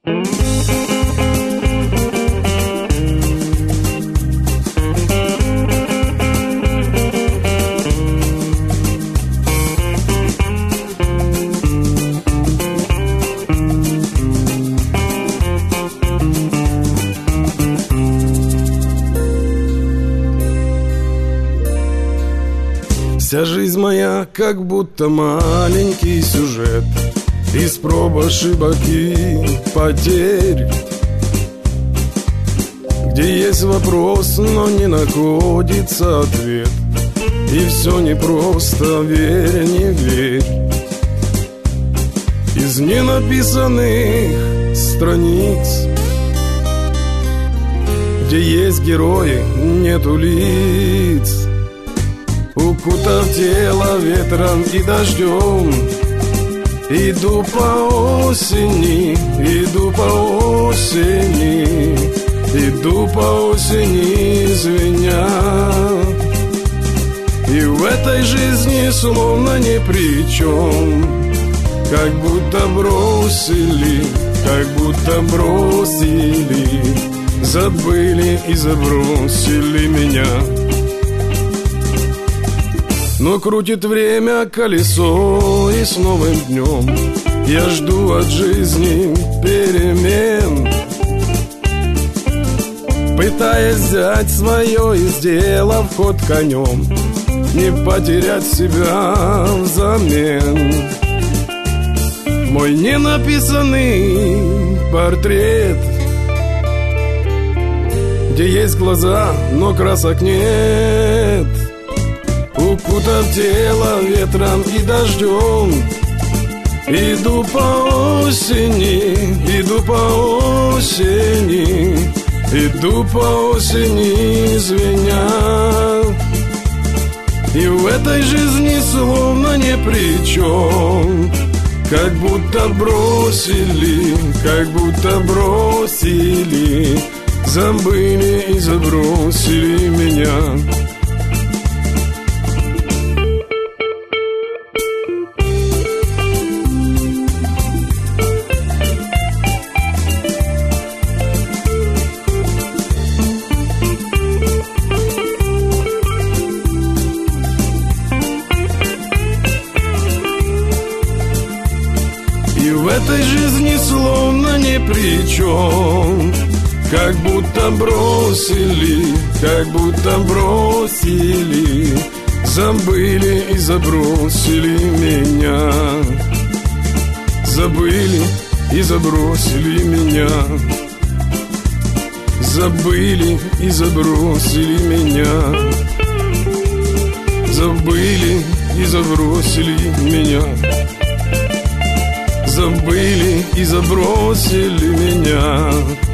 Вся жизнь моя как будто маленький сюжет из проб, ошибок и потерь, где есть вопрос, но не находится ответ. И все непросто, верь, не верь. Из ненаписанных страниц, где есть герои, нету лиц. Укутав тело ветром и дождем, иду по осени, иду по осени, иду по осени, звеня. И в этой жизни словно ни при чем, как будто бросили, как будто бросили, забыли и забросили меня. Но крутит время колесо, и с новым днем я жду от жизни перемен, пытаясь взять свое и сделав ход конем, не потерять себя взамен. Мой ненаписанный портрет, где есть глаза, но красок нет. Укутав тело ветром и дождем, иду по осени, иду по осени, иду по осени, звеня. И в этой жизни словно ни при чем, как будто бросили, как будто бросили, забыли и забросили меня. В этой жизни словно ни при чем, как будто бросили, как будто бросили, забыли и забросили меня. Забыли и забросили меня. Забыли и забросили меня. Забыли и забросили меня. Забыли и забросили меня.